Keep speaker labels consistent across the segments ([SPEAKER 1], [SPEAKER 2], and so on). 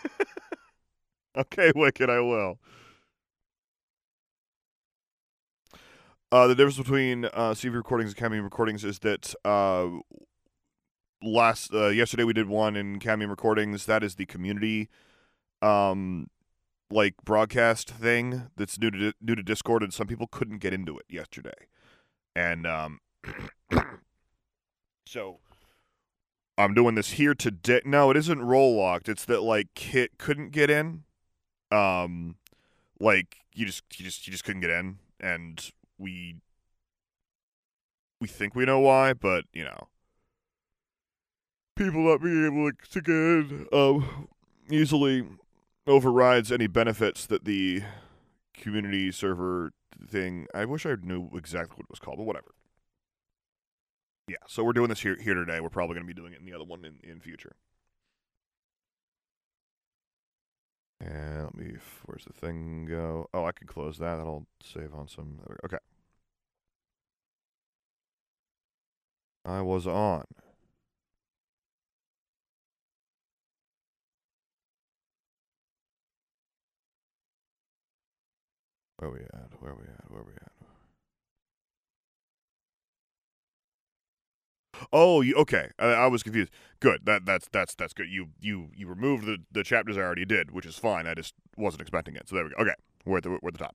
[SPEAKER 1] Okay, Wicked, I will. The difference between CV recordings and Cameo recordings is that yesterday we did one in Cameo recordings. That is the community um like broadcast thing that's new to Discord, and some people couldn't get into it yesterday, and so I'm doing this here today. No, it isn't role locked. It's that like Kit couldn't get in. Um, like you just couldn't get in, and we think we know why, but people not being able to get in easily overrides any benefits that the community server thing. I wish I knew exactly what it was called, but whatever. Yeah, so we're doing this here today. We're probably going to be doing it in the other one in future. And where's the thing go? Oh, I can close that. That'll save on some. Okay. I was on. Where we at? Where we at? Where we at? Oh, okay. I was confused. Good. That's good. You removed the chapters I already did, which is fine. I just wasn't expecting it. So there we go. Okay, we're at the top.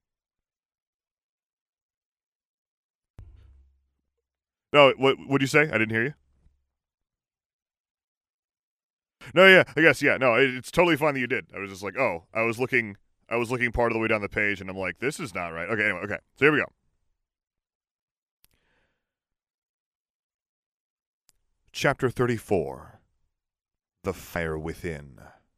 [SPEAKER 1] No, what would you say? I didn't hear you. No, yeah, I guess yeah. No, it's totally fine that you did. I was just like, oh, I was looking part of the way down the page, and I'm like, this is not right. Okay, anyway, okay. So here we go. Chapter 34: The Fire Within.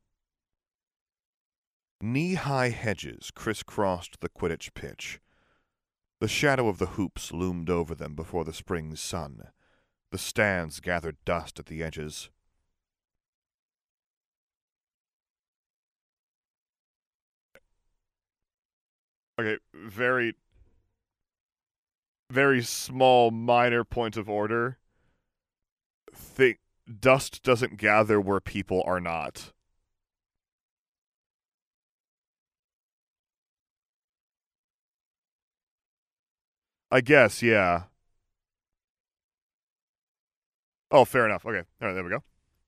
[SPEAKER 1] Knee-high hedges crisscrossed the Quidditch pitch. The shadow of the hoops loomed over them before the spring sun. The stands gathered dust at the edges. Okay, very, very small, minor point of order. Think dust doesn't gather where people are not. I guess, yeah. Oh, fair enough. Okay, all right, there we go.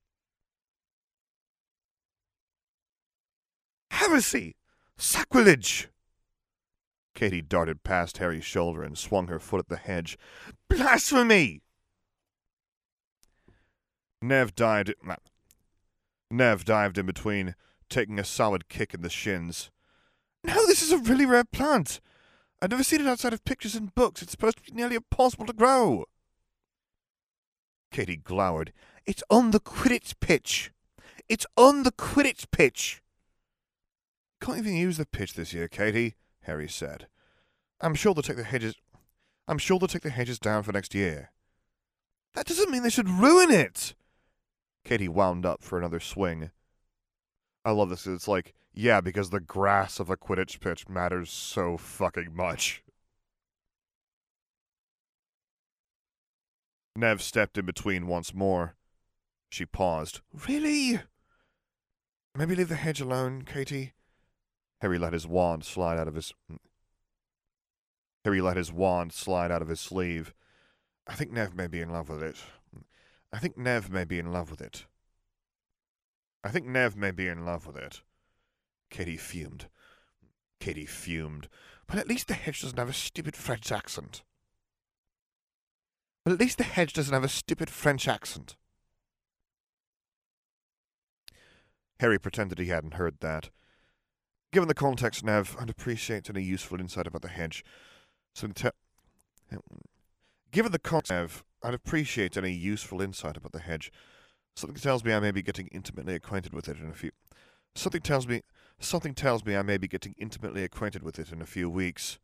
[SPEAKER 1] Heresy! Sacrilege! Katie darted past Harry's shoulder and swung her foot at the hedge. Blasphemy! Nev dived. Nev dived in between, taking a solid kick in the shins. No, this is a really rare plant. I've never seen it outside of pictures and books. It's supposed to be nearly impossible to grow. Katie glowered. It's on the Quidditch pitch. It's on the Quidditch pitch. Can't even use the pitch this year, Katie, Harry said. I'm sure they'll take the hedges down for next year. That doesn't mean they should ruin it. Katie wound up for another swing. I love this. It's like, yeah, because the grass of a Quidditch pitch matters so fucking much. Nev stepped in between once more. She paused. Really? Maybe leave the hedge alone, Katie. Harry let his wand slide out of his sleeve. I think Nev may be in love with it. Katie fumed. But at least the hedge doesn't have a stupid French accent. Harry pretended he hadn't heard that. Given the context, Nev, I'd appreciate any useful insight about the hedge. Something tells me I may be getting intimately acquainted with it in a few. Something tells me I may be getting intimately acquainted with it in a few weeks.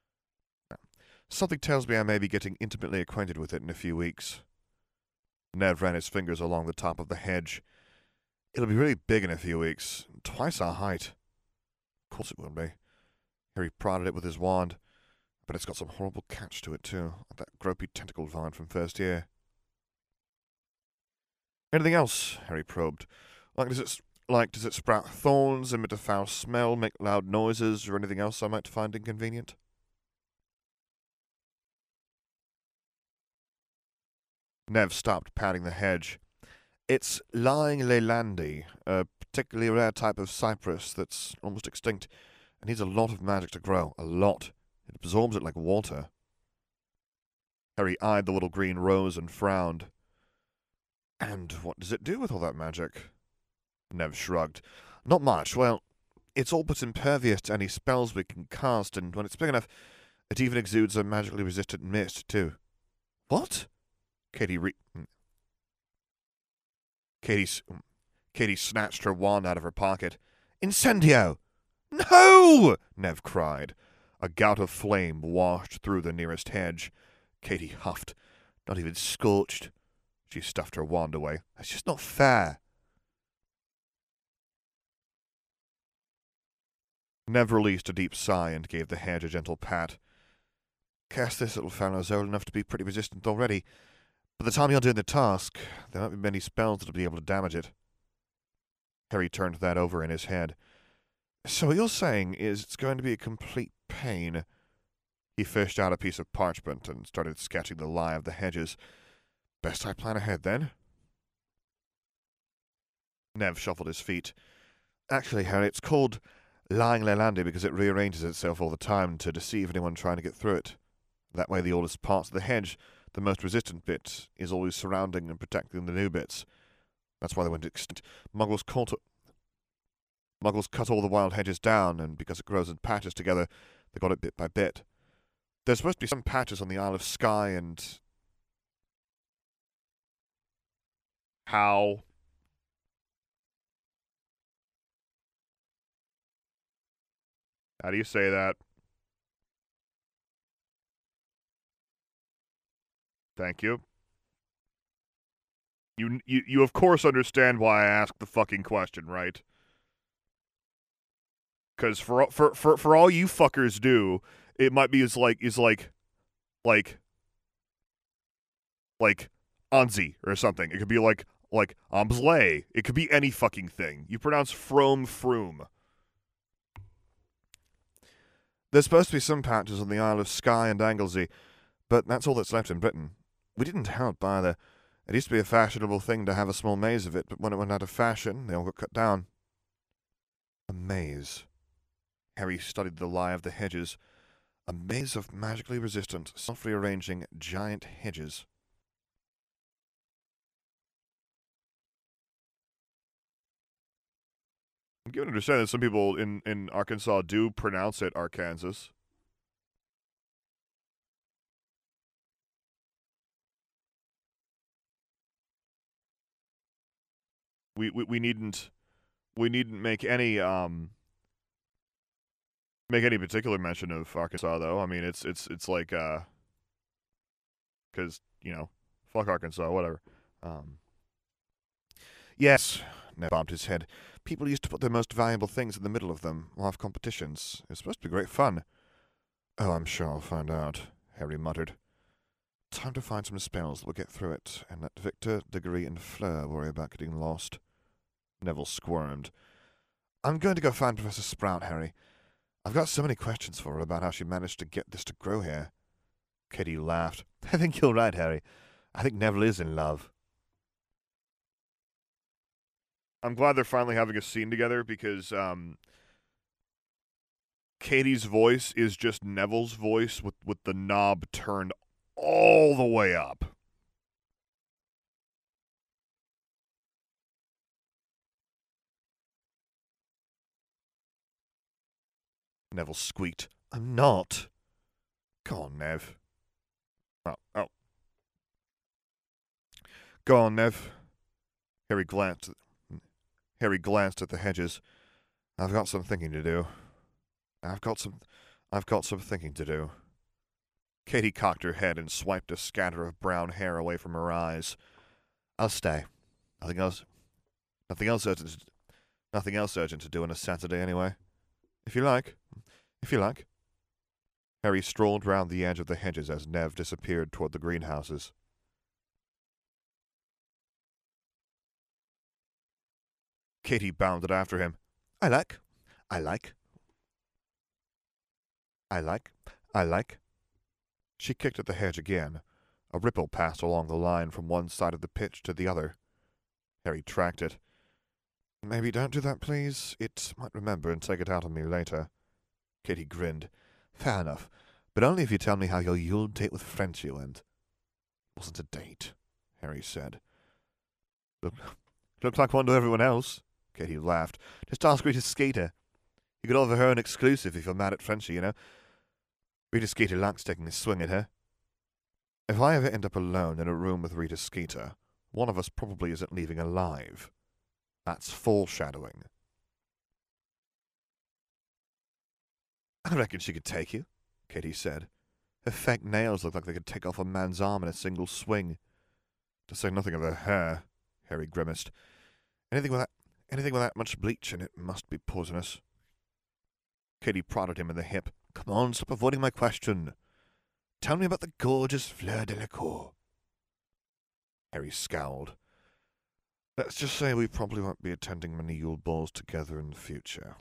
[SPEAKER 1] Nev ran his fingers along the top of the hedge. It'll be really big in a few weeks. Twice our height. Of course it will be. Harry prodded it with his wand. But it's got some horrible catch to it, too. Like that gropey tentacle vine from first year. Anything else? Harry probed. Like, does it sprout thorns, emit a foul smell, make loud noises, or anything else I might find inconvenient? Nev stopped patting the hedge. It's Lying Leylandi, a particularly rare type of cypress that's almost extinct and needs a lot of magic to grow. A lot. It absorbs it like water. Harry eyed the little green rose and frowned. And what does it do with all that magic? Nev shrugged. Not much. Well, it's all but impervious to any spells we can cast, and when it's big enough, it even exudes a magically resistant mist, too. What? Katie snatched her wand out of her pocket. Incendio! No! Nev cried. A gout of flame washed through the nearest hedge. Katie huffed. Not even scorched. She stuffed her wand away. That's just not fair. Nev released a deep sigh and gave the hedge a gentle pat. Guess this little fellow's old enough to be pretty resistant already. By the time you're doing the task, there won't be many spells that'll be able to damage it. Harry turned that over in his head. So what you're saying is it's going to be a complete pain. He fished out a piece of parchment and started sketching the lie of the hedges. Best I plan ahead, then? Nev shuffled his feet. Actually, Harry, it's called Lying Leylandi because it rearranges itself all the time to deceive anyone trying to get through it. That way the oldest parts of the hedge, the most resistant bit, is always surrounding and protecting the new bits. That's why they went extinct. Muggles cut all the wild hedges down, and because it grows in patches together, they got it bit by bit. There's supposed to be some patches on the Isle of Skye and... How? How do you say that? Thank you. You of course understand why I asked the fucking question, right? Because for all you fuckers do, it might be like Anzi or something. It could be like Amsley. It could be any fucking thing. You pronounce Frome Froom. There's supposed to be some patches on the Isle of Skye and Anglesey, but that's all that's left in Britain. We didn't help either. It used to be a fashionable thing to have a small maze of it, but when it went out of fashion, they all got cut down. A maze. Harry studied the lie of the hedges. A maze of magically resistant, softly arranging giant hedges. I'm given to understand that some people in Arkansas do pronounce it Arkansas. We needn't make any particular mention of Arkansas though. I mean it's like because you know, fuck Arkansas, whatever. Yes, Ned bobbed his head. People used to put their most valuable things in the middle of them, or have competitions. It's supposed to be great fun. Oh, I'm sure I'll find out, Harry muttered. Time to find some spells that will get through it, and let Victor, Diggory, and Fleur worry about getting lost. Neville squirmed. I'm going to go find Professor Sprout, Harry. I've got so many questions for her about how she managed to get this to grow here. Katie laughed. I think you're right, Harry. I think Neville is in love. I'm glad they're finally having a scene together because Katie's voice is just Neville's voice with the knob turned all the way up. Neville squeaked. I'm not. Go on, Nev. Oh. Go on, Nev. Harry glanced at the hedges. I've got some thinking to do. I've got some thinking to do. Katie cocked her head and swiped a scatter of brown hair away from her eyes. I'll stay. Nothing else urgent to do on a Saturday anyway. If you like. Harry strolled round the edge of the hedges as Nev disappeared toward the greenhouses. Katie bounded after him. I like. She kicked at the hedge again. A ripple passed along the line from one side of the pitch to the other. Harry tracked it. Maybe don't do that, please. It might remember and take it out on me later. Katie grinned. Fair enough, but only if you tell me how your Yule date with Frenchie went. It wasn't a date, Harry said. Looked like one to everyone else. Katie laughed. Just ask Rita Skeeter. You could offer her an exclusive if you're mad at Frenchie, you know. Rita Skeeter likes taking a swing at her. If I ever end up alone in a room with Rita Skeeter, one of us probably isn't leaving alive. That's foreshadowing. I reckon she could take you, Katie said. Her fake nails look like they could take off a man's arm in a single swing. To say nothing of her hair, Harry grimaced. Anything with that much bleach in it must be poisonous. Katie prodded him in the hip. Come on, stop avoiding my question. Tell me about the gorgeous Fleur Delacour. Harry scowled. Let's just say we probably won't be attending many Yule balls together in the future.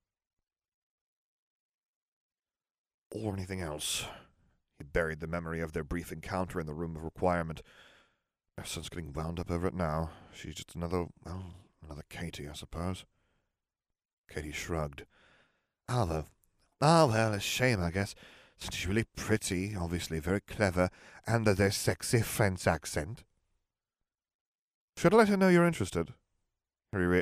[SPEAKER 1] Or anything else. He buried the memory of their brief encounter in the room of requirement. No sense getting wound up over it now. She's just another Katie, I suppose. Katie shrugged. Well, a shame, I guess, since she's really pretty, obviously very clever, and there's a sexy French accent. Should I let her know you're interested? Harry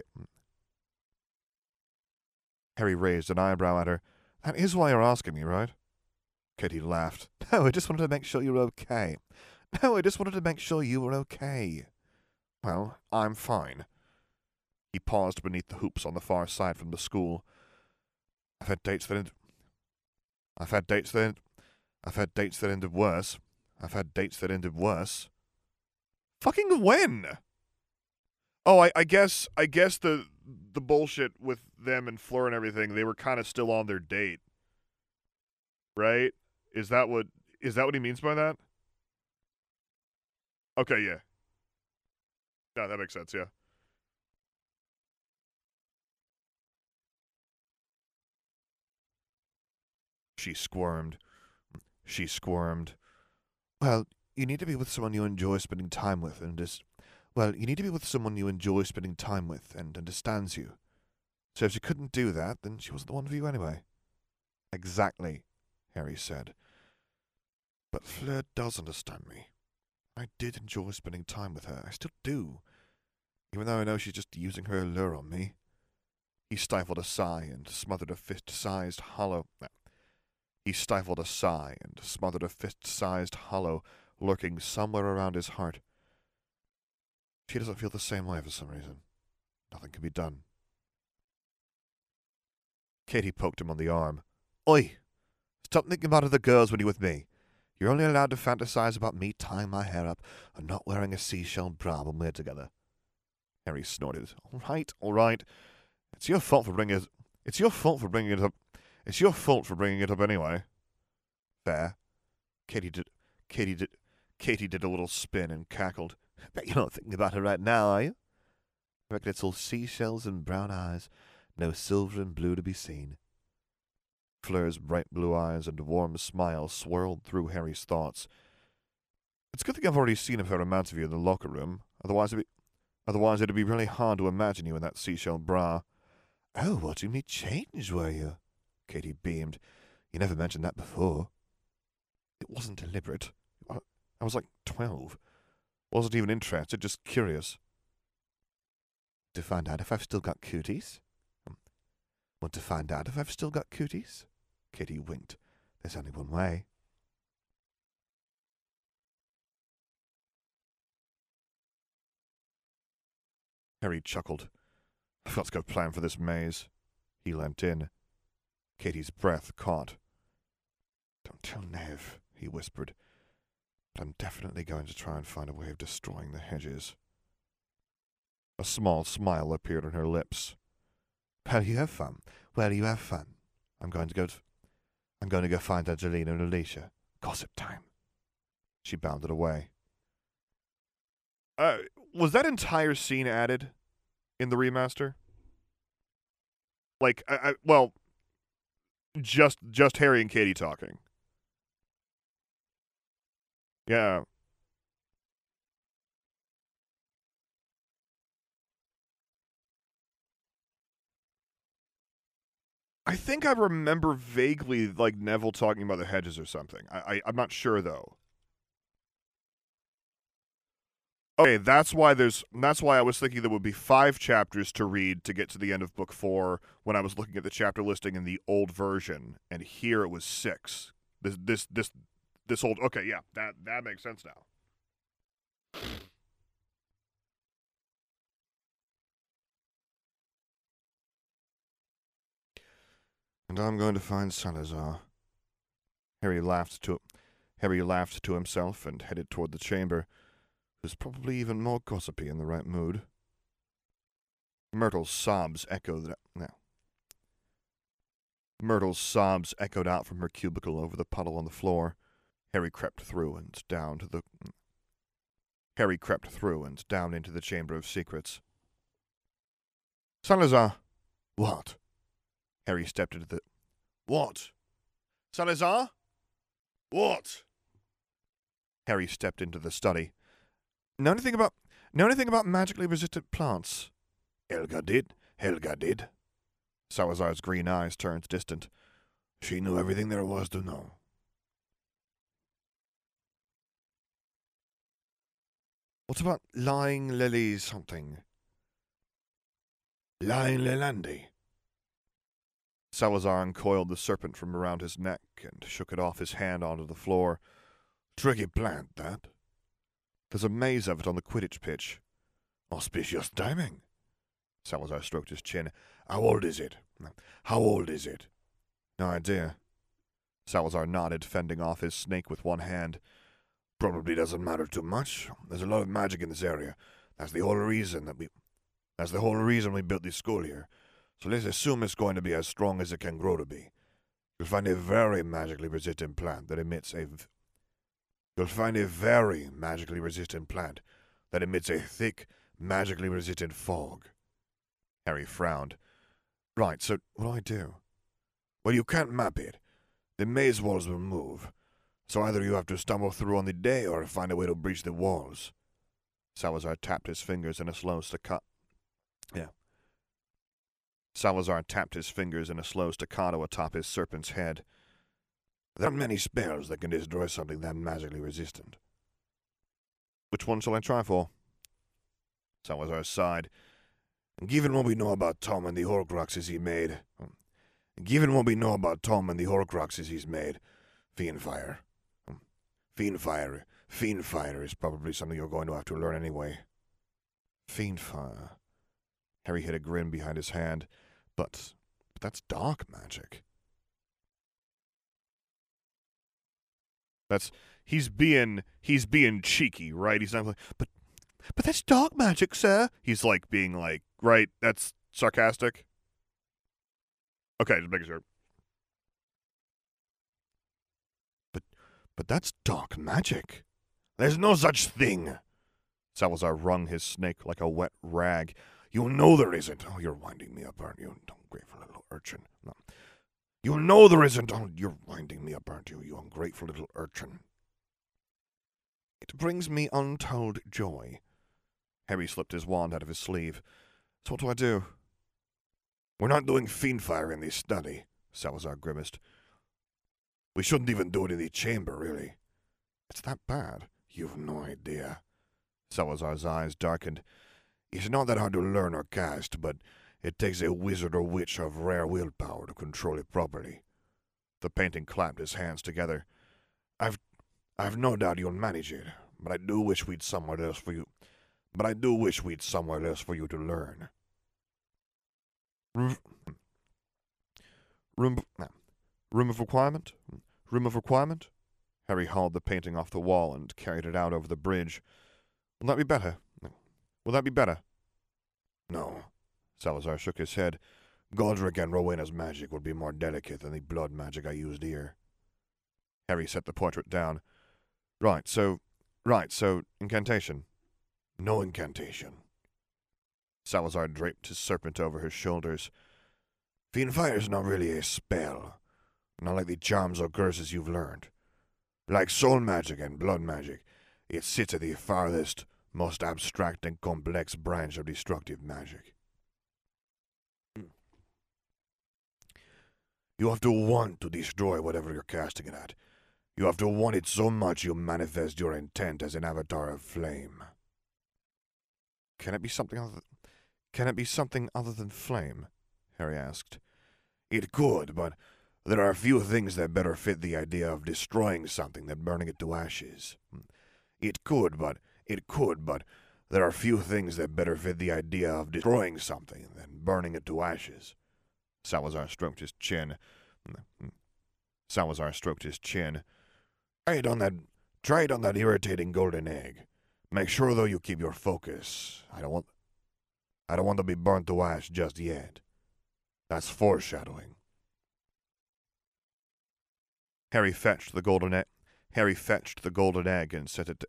[SPEAKER 1] raised an eyebrow at her. That is why you're asking me, right? Katie laughed. No, I just wanted to make sure you were okay. Well, I'm fine. He paused beneath the hoops on the far side from the school. I've had dates that ended worse. Fucking when? Oh, I guess the bullshit with them and Fleur and everything, they were kind of still on their date. Right? Is that what he means by that? Okay, yeah. No, that makes sense, yeah. She squirmed. Well, you need to be with someone you enjoy spending time with and understands you. So if she couldn't do that, then she wasn't the one for you anyway. Exactly, Harry said. But Fleur does understand me. I did enjoy spending time with her. I still do. Even though I know she's just using her allure on me. He stifled a sigh and smothered a fist-sized hollow lurking somewhere around his heart. She doesn't feel the same way for some reason. Nothing can be done. Katie poked him on the arm. Oi! Stop thinking about other girls when you're with me. You're only allowed to fantasize about me tying my hair up and not wearing a seashell bra when we're together. Harry snorted. All right. It's your fault for bringing it up anyway. Fair. Katie did a little spin and cackled. Bet you're not thinking about her right now, are you? I reckon it's all seashells and brown eyes, no silver and blue to be seen. Fleur's bright blue eyes and warm smile swirled through Harry's thoughts. It's a good thing I've already seen a fair amount of you in the locker room. Otherwise it'd be really hard to imagine you in that seashell bra. Oh, watching me change, were you? Katie beamed. You never mentioned that before. It wasn't deliberate. I was like 12. Wasn't even interested, just curious. To find out if I've still got cooties? Want to find out if I've still got cooties? Katie winked. There's only one way. Harry chuckled. I've got to go plan for this maze. He leant in. Katie's breath caught. Don't tell Nev, he whispered. But I'm definitely going to try and find a way of destroying the hedges. A small smile appeared on her lips. Well, you have fun. I'm going to go find Angelina and Alicia. Gossip time. She bounded away. Was that entire scene added in the remaster? Like, well, just Harry and Katie talking. Yeah. I think I remember vaguely, like, Neville talking about the hedges or something. I'm not sure, though. Okay, that's why I was thinking there would be 5 chapters to read to get to the end of book 4 when I was looking at the chapter listing in the old version, and here it was 6. This old, okay, yeah, that makes sense now. And I'm going to find Salazar. Harry laughed to himself and headed toward the chamber. He was probably even more gossipy in the right mood. Myrtle's sobs echoed out from her cubicle over the puddle on the floor. Harry crept through and down into the Chamber of Secrets. Salazar! What? Harry stepped into the... What? Salazar? What? Harry stepped into the study. Know anything about magically resistant plants? Helga did. Salazar's green eyes turned distant. She knew everything there was to know. What about lying lilies something? Lying Lelandi. Salazar uncoiled the serpent from around his neck and shook it off his hand onto the floor. Tricky plant, that. There's a maze of it on the Quidditch pitch. Auspicious timing. Salazar stroked his chin. How old is it? No idea. Salazar nodded, fending off his snake with one hand. Probably doesn't matter too much. There's a lot of magic in this area. That's the whole reason we built this school here. So let's assume it's going to be as strong as it can grow to be. You'll find a very magically resistant plant that emits a thick, magically resistant fog. Harry frowned. Right, so what do I do? Well, you can't map it. The maze walls will move. So either you have to stumble through on the day or find a way to breach the walls. Salazar tapped his fingers in a slow staccato atop his serpent's head. There aren't many spells that can destroy something that magically resistant. Which one shall I try for? Salazar sighed. Given what we know about Tom and the Horcruxes he's made, Fiendfire is probably something you're going to have to learn anyway. Fiendfire. Harry hid a grin behind his hand. But that's dark magic. He's being cheeky, right? He's not like, but that's dark magic, sir. He's like being like, right? That's sarcastic. Okay, just making sure. But that's dark magic. There's no such thing. Salazar wrung his snake like a wet rag. You know there isn't. Oh, you're winding me up, aren't you? Ungrateful little urchin. No. You know there isn't. Oh, you're winding me up, aren't you? You ungrateful little urchin. It brings me untold joy. Harry slipped his wand out of his sleeve. So what do I do? We're not doing Fiendfire in the study, Salazar grimaced. We shouldn't even do it in the chamber, really. It's that bad. You've no idea. Salazar's eyes darkened. It's not that hard to learn or cast, but it takes a wizard or witch of rare willpower to control it properly. The painting clapped his hands together. I've no doubt you'll manage it, but I do wish we'd somewhere else for you. To learn. Room of requirement? Harry hauled the painting off the wall and carried it out over the bridge. Will that be better? No. Salazar shook his head. Godric and Rowena's magic would be more delicate than the blood magic I used here. Harry set the portrait down. Right, so incantation. No incantation. Salazar draped his serpent over his shoulders. Fiendfire's not really a spell, not like the charms or curses you've learned. Like soul magic and blood magic, it sits at the farthest, most abstract and complex branch of destructive magic. You have to want to destroy whatever you're casting it at. You have to want it so much you manifest your intent as an avatar of flame. Can it be something other than flame? Harry asked. It could, but there are few things that better fit the idea of destroying something than burning it to ashes. It could, but there are few things that better fit the idea of destroying something than burning it to ashes. Salazar stroked his chin. Try it on that irritating golden egg. Make sure, though, you keep your focus. I don't want to be burnt to ash just yet. That's foreshadowing. Harry fetched the golden egg and set it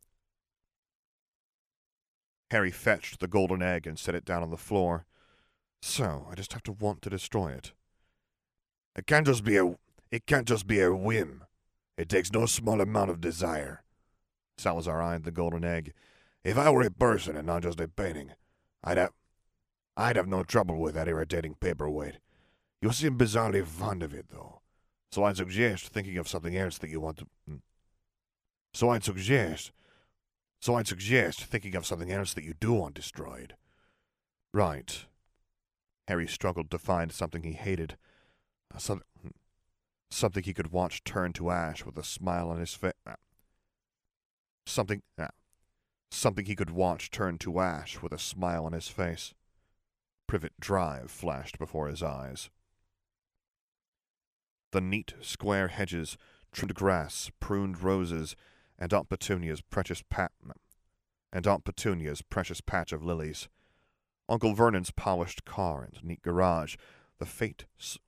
[SPEAKER 1] down on the floor. So, I just have to want to destroy it. It can't just be a whim. It takes no small amount of desire. Salazar eyed the golden egg. If I were a person and not just a painting, I'd have no trouble with that irritating paperweight. You seem bizarrely fond of it, though. So I'd suggest thinking of something else that you want to... So I'd suggest thinking of something else that you do want destroyed. Right. Harry struggled to find something he hated. Something he could watch turn to ash with a smile on his face. Something he could watch turn to ash with a smile on his face. Privet Drive flashed before his eyes. The neat, square hedges, trimmed grass, pruned roses, and Aunt Petunia's precious patch of lilies. Uncle Vernon's polished car and neat garage, the fake,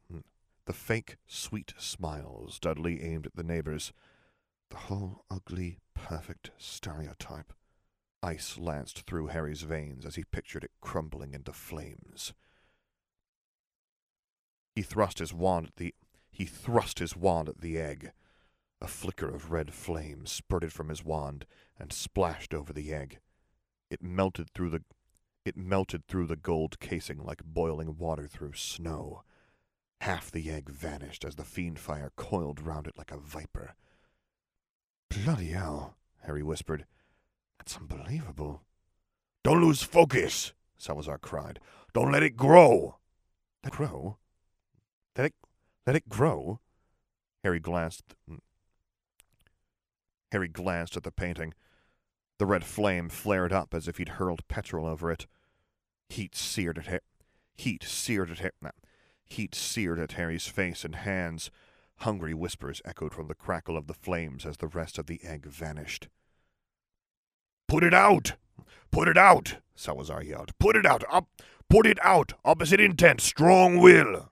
[SPEAKER 1] sweet smiles Dudley aimed at the neighbors. The whole ugly, perfect stereotype. Ice lanced through Harry's veins as he pictured it crumbling into flames. He thrust his wand at the egg. A flicker of red flame spurted from his wand and splashed over the egg. It melted through the gold casing like boiling water through snow. Half the egg vanished as the Fiendfire coiled round it like a viper. Bloody hell, Harry whispered. That's unbelievable. Don't lose focus, Salazar cried. Don't let it grow. Let it grow? Let it grow? Harry glanced at the painting. The red flame flared up as if he'd hurled petrol over it. Heat seared at Harry's face and hands. Hungry whispers echoed from the crackle of the flames as the rest of the egg vanished. Put it out! Put it out! Salazar yelled. Put it out! Put it out! Opposite intent! Strong will!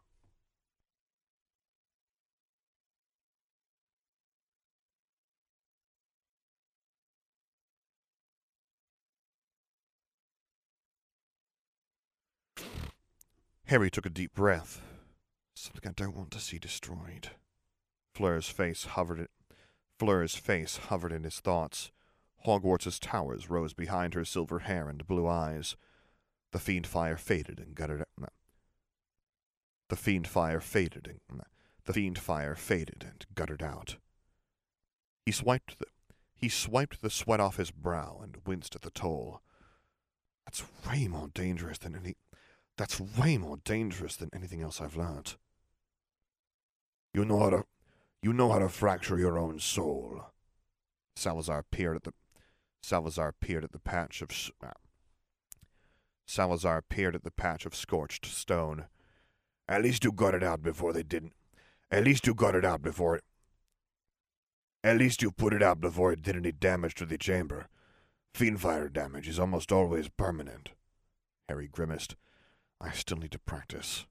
[SPEAKER 1] Harry took a deep breath. Something I don't want to see destroyed. Fleur's face hovered in his thoughts. Hogwarts's towers rose behind her silver hair and blue eyes. The Fiendfire faded and guttered. The Fiendfire faded and guttered out. He swiped the sweat off his brow and winced at the toll. That's way more dangerous than anything else I've learnt. You know how to fracture your own soul. Salazar peered at the patch of scorched stone. At least you got it out before they didn't. At least you put it out before it did any damage to the chamber. Fiendfire damage is almost always permanent. Harry grimaced. I still need to practice.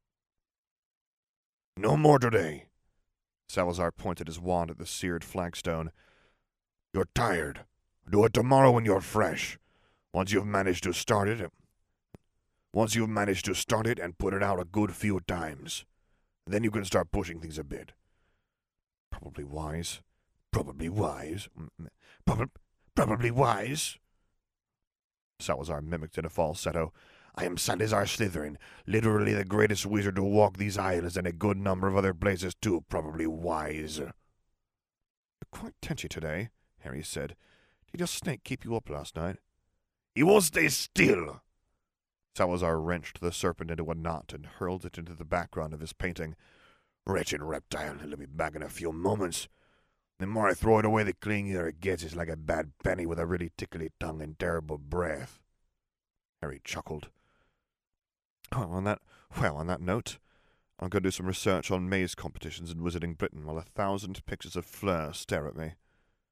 [SPEAKER 1] No more today. Salazar pointed his wand at the seared flagstone. You're tired. Do it tomorrow when you're fresh. Once you've managed to start it, Once you've managed to start it and put it out a good few times, then you can start pushing things a bit. Probably wise. Probably wise. Probably wise. Salazar mimicked in a falsetto. I am Sandazar Slytherin, literally the greatest wizard to walk these islands and a good number of other places too, probably wise. You're quite tetchy today, Harry said. Did your snake keep you up last night? He won't stay still. Salazar wrenched the serpent into a knot and hurled it into the background of his painting. Wretched reptile, he'll be back in a few moments. The more I throw it away, the clingier it gets. It's like a bad penny with a really tickly tongue and terrible breath. Harry chuckled. On that note, I'll go do some research on maze competitions in Wizarding Britain while 1,000 pictures of Fleur stare at me.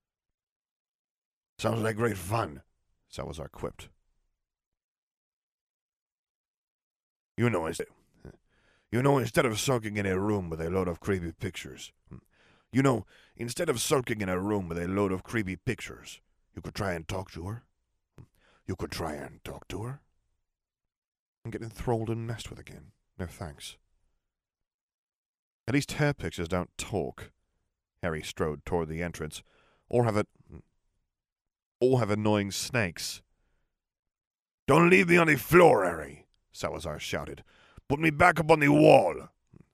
[SPEAKER 1] Sounds like great fun, Salazar quipped. You know, instead of sulking in a room with a load of creepy pictures, you could try and talk to her. I'm getting enthralled and messed with again. No thanks. At least hair pictures don't talk. Harry strode toward the entrance. Or have annoying snakes. Don't leave me on the floor, Harry, Salazar shouted. Put me back up on the wall.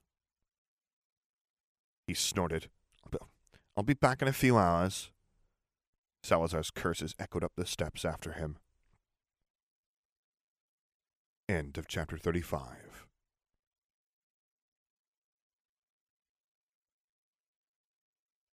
[SPEAKER 1] He snorted. I'll be back in a few hours. Salazar's curses echoed up the steps after him. End of chapter 35.